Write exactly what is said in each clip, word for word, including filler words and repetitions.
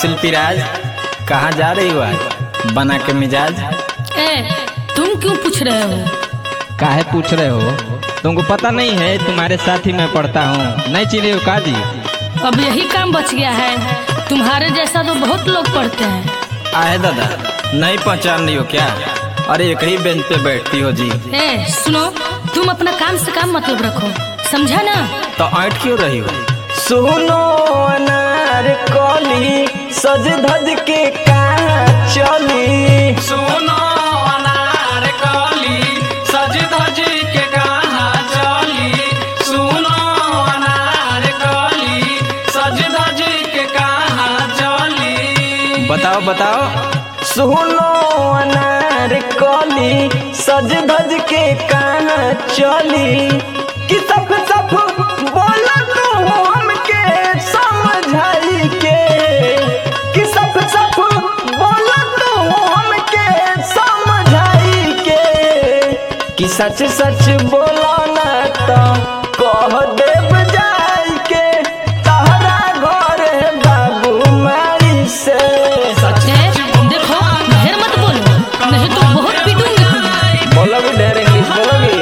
शिल्पी राज, कहाँ जा रही हो आज बना के मिजाज? ए, तुम क्यों पूछ रहे हो? काहे पूछ रहे हो? तुमको पता नहीं है तुम्हारे साथ ही मैं पढ़ता हूँ, नहीं चिन्हे हो काजी? अब यही काम बच गया है, तुम्हारे जैसा तो बहुत लोग पढ़ते हैं। आए दादा, नहीं पहचान रही हो क्या? अरे एक ही बेंच पे बैठती हो जी। ए, सुनो, तुम अपना काम से काम मतलब रखो, समझा ना? तो ऐंठ क्यों रही हो? सुनो अनार कली सज धज के कहाँ चली। सुनो अनार कली सज धज के कहाँ चली। सुनो अनार कली सज धज के कहाँ चली। बताओ बताओ। सुनो अनार कली सज धज के कहाँ चली। कि सफ सफ बोला तो हमके समझाई के। कि सफ सफ बोला तो हमके समझाई के। कि सच सच बोला ना तो कह देव जाई के तहरा घर बाबू माई से। सच है, देखो ढेर मत बोलो, नहीं तो बहुत पीटूंगी तुम्हें। बोलोगी ढेर इंग्लिश बोलोगी?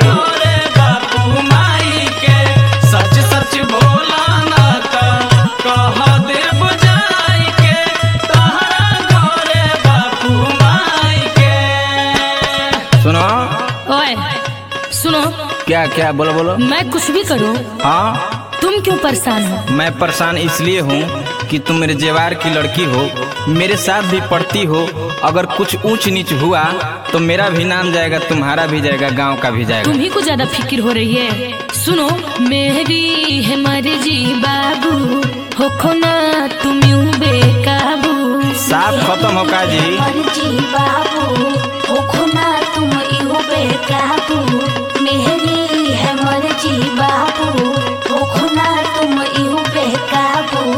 सुनो। ओए, सुनो। क्या क्या? बोलो बोलो। मैं कुछ भी करूं, हाँ, तुम क्यों परेशान हो? मैं परेशान इसलिए हूँ कि तुम मेरे जेवार की लड़की हो, मेरे साथ भी पढ़ती हो। अगर कुछ ऊंच नीच हुआ तो मेरा भी नाम जाएगा, तुम्हारा भी जाएगा, गांव का भी जाएगा। तुम्ही को ज्यादा फिक्र हो रही है। सुनो, मेरी है मर्जी बाबू, होखो ना तुम यूं बेकाबू। साफ खत्म हो का जी? मर्जी बाबू, होखो ना तुम यूं बेकाबू। मेरी है मर्जी बाबू, होखो ना तुम यूं बेकाबू।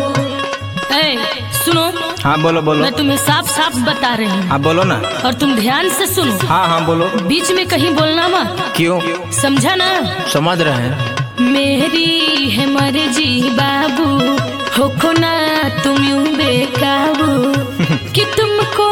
ए, सुनो। हाँ बोलो बोलो। मैं तुम्हें साफ साफ बता रही हूँ, हाँ बोलो ना। और तुम ध्यान से सुनो। हाँ हाँ बोलो। बीच में कहीं बोलना मत, क्यों? समझा ना? समझ रहे हैं। मेरी है मर्जी बाबू, होखो ना तुम यूं बेकाबू। कि तुमको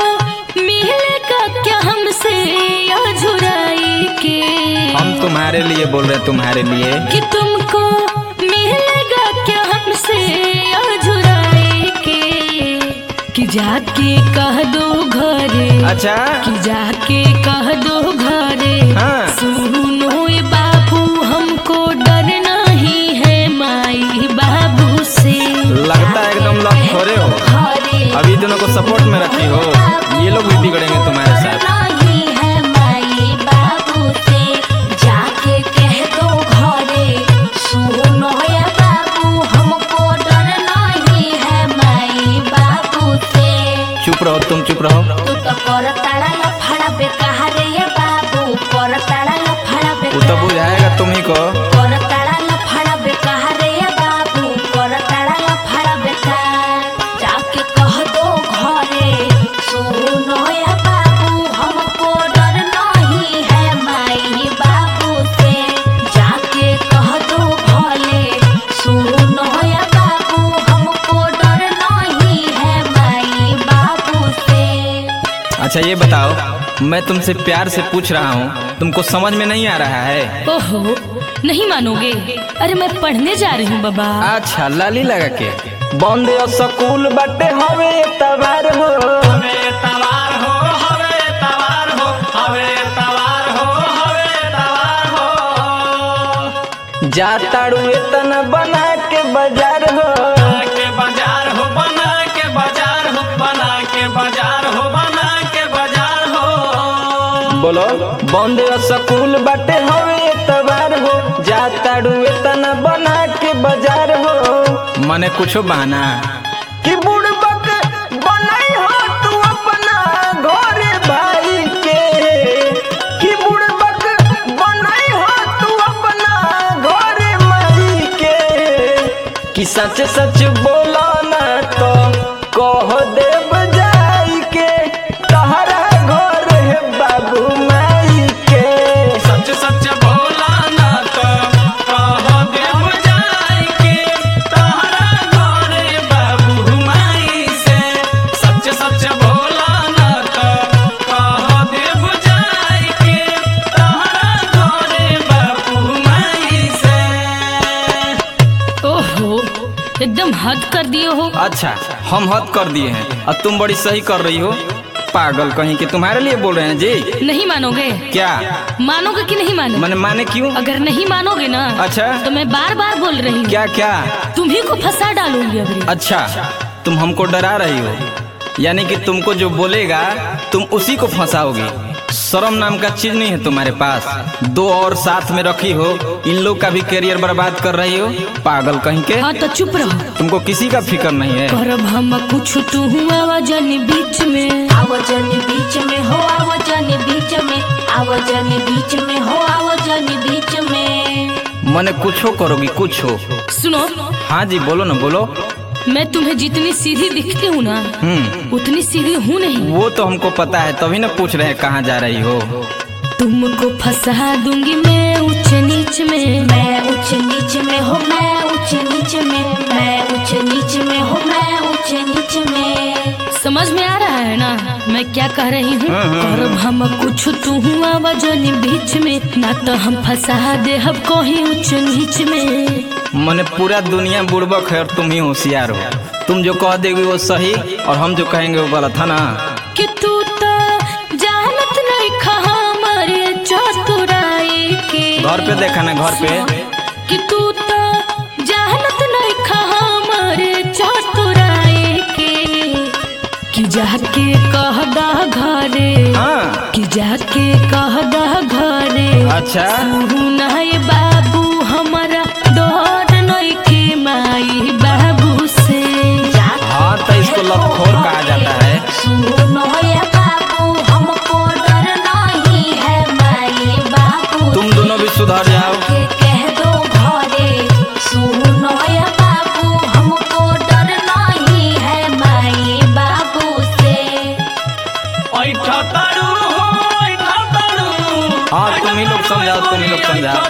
मिलेगा क्या हमसे या झुराई के? हम तुम्हारे लिए बोल रहे हैं, तुम्हारे लिए। कि तुमको मिलेगा क्या हमसे या झुराई के? कि जाके कह दो घरे। अच्छा। कि जाके कह दो घरे। हाँ। सुनो ये बाबू, हमको डर नहीं है माई बाबू से। लगता है एकदम लग थोड़े हो, अभी दोनों को सपोर्ट में रखी हो। ये लोग भी बिगड़ेंगे तुम्हारे साथ। नहीं है माई बाबू से, जाके कह दो घरे। सुनो ये बाबू, हमको डर नहीं है माई बाबू से। चुप रहो, तुम चुप रहो। तू तो कर ताड़ा लफड़ा बेकार ये बाबू, कर ताड़ा लफड़ा वो तो बुझाएगा तुम्ही को। कर ताड़ा लफड़ा बेकार ये बाबू, कर ताड़ा लफड़ा बेकार। जाके कह दो घरे। सुनो ये बाबू, हमको डर नहीं है माई बाबू से। जाके कह दो घरे। सुनो ये बाबू, हमको डर नहीं है माई बाबू से। अच्छा ये बताओ, मैं तुमसे प्यार से पूछ रहा हूँ, तुमको समझ में नहीं आ रहा है? ओहो, नहीं मानोगे? अरे मैं पढ़ने जा रही हूँ बाबा। अच्छा, लाली लगा के। बंदे स्कूल बटे हवे तबार हो। हवे तवार हो, हवे तवार हो, हवे तवार हो, हवे तवार हो। जाताड़ू एतना बना के बाजार हो। बना के बाजार हो, बना के बाजार हो, बना के बाजार हो, बना के बाजार हो। बोलो। बंदे स्कूल बटे हवे तबार हो। जाताड़ू एतना बना के बाजार हो। मने कुछो बहाना। कि बुड़बक बनाई हो तू अपना घरे भाई के। कि बुड़बक बनाई हो तू अपना घरे माई के। कि सच सच बोला ना तो कह देव जाई के तहरा घर है बाबू माई के। सच सच बोला ना तो कह देव जाई के तहरा घर बाबू माई से। हद कर दिए हो। अच्छा, हम हद कर दिए हैं और तुम बड़ी सही कर रही हो। पागल कहीं के तुम्हारे लिए बोल रहे हैं जी। नहीं मानोगे? क्या मानोगे कि नहीं मानोगे? मैंने माने क्यों? अगर नहीं मानोगे ना, अच्छा, तो मैं बार बार बोल रही हूँ। क्या क्या? तुम्ही को फंसा डालूंगी अभी। अच्छा, तुम हमको डरा रही हो, यानी कि तुमको जो बोलेगा तुम उसी को फंसाओगी। शर्म नाम का चीज नहीं है तुम्हारे पास। दो और साथ में रखी हो, इन लोग का भी करियर बर्बाद कर रही हो। पागल कहीं के। हाँ तो चुप रहो। तुमको किसी का फिक्र नहीं है। करब हम कुछ तू आवाजन बीच में, आवाजन बीच में हो, आवाजन बीच में, आवाजन बीच में हो, आवाजन बीच में। मने कुछ हो करोगी कुछ हो। सुनो। हाँ जी बोलो ना बोलो। मैं तुम्हें जितनी सीधी दिखती हूँ ना, हम्म उतनी सीधी हूँ नहीं। वो तो हमको पता है, तभी ना पूछ रहे हैं कहाँ जा रही हो। तुमको फंसा दूंगी मैं ऊंच नीच में, मैं ऊंच नीच में हो, मैं ऊंच नीच में, मैं ऊंच नीच में हो, मैं ऊंच नीच में। समझ में आ रहा है ना मैं क्या कह रही हूँ? करब हम कुछ तू आवाजन बीच में, ना तो हम फंसा दे हम कहीं ऊंच नीच में। मने पूरा दुनिया बुड़बक है और तुम ही होशियार हो। तुम जो कह देगी वो सही और हम जो कहेंगे वो गलत है ना। कि तू तो जानत नहीं खा हमारे चतुराई के। घर पे देखा ना, घर पे। कि तू तो जानत नहीं खा हमारे चतुराई के। कि जाके कह दा घरे, हाँ। कि जाके कह दा घरे। अच्छा, सुनाए बाबू हमारा डर नहीं के माई बाबू से। हाँ तो इसको लतखोर कहा जाता है। सुनो ये बाबू, हमको डर नहीं है माई बाबू। तुम दोनों भी सुधर जाओ। के कह दो घरे, सुनो ये बाबू, हमको डर नहीं है माई बाबू से। हाँ तुम ही लोग समझाओ, तुम ही लोग समझाओ।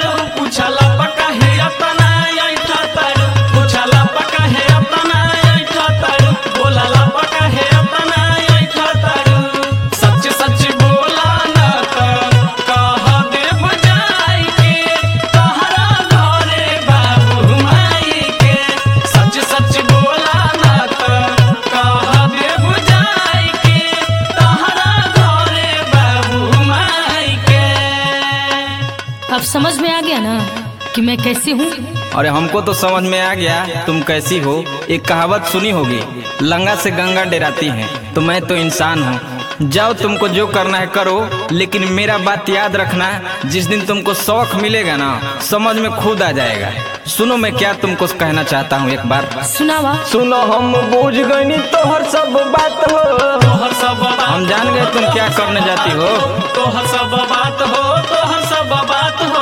अब समझ में आ गया ना कि मैं कैसी हूँ? अरे हमको तो समझ में आ गया तुम कैसी हो। एक कहावत सुनी होगी, लंगा से गंगा डराती है, तो मैं तो इंसान हूँ। जाओ, तुमको जो करना है करो, लेकिन मेरा बात याद रखना, जिस दिन तुमको शौक मिलेगा ना, समझ में खुद आ जाएगा। सुनो मैं क्या तुमको कहना चाहता हूँ, एक बार सुनावा। सुनो हम बुझ गई तोहर सब बात हो, तोहर सब बात, हम जान गए तुम क्या करने जाती हो। तोहर सब बात हो, तोहर सब बात हो।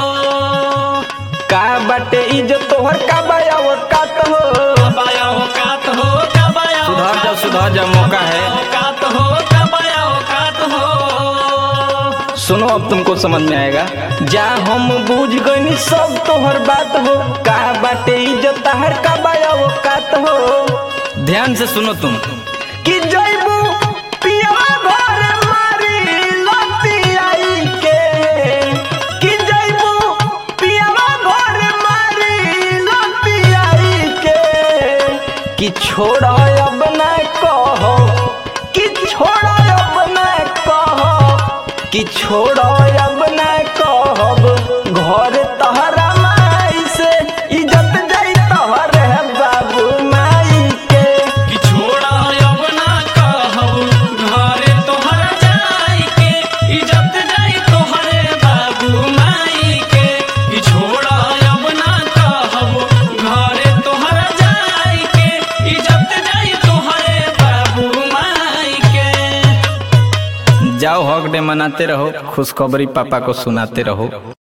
का बाटे इज्जत तोहर का बाया औकात हो, कबाया औकात हो, कबाया सुधर जाओ, सुधर जाओ, मौका है। औकात हो, कबाया औकात हो। सुनो अब तुमको समझ में आएगा। जा हम बुझ गई सब तोहर बात हो, का बाटे इज्जत तोहर का बाया औकात हो। ध्यान से सुनो तुम। कि जइबू पियवा घर मारी लतियाई के, कि जइबू पियवा घर मारी लतियाई के। कि छोड़ अब ना कहो, कि छोड़ अब ना कहो, कि छोड़ अब ना कहब घर तहरा माई से, इज्जत जाई तोहर है बाबू माई के। कि छोड़ा अब ना कहब घरे तोहर जाई के, इज्जत जाई तोहरे बाबू माई के। कि छोड़ा अब ना कहब घरे तोहर जाई के, इज्जत जाई तोहरे बाबू माई के। जाओ हक डे मनाते रहो, खुशखबरी पापा को सुनाते रहो।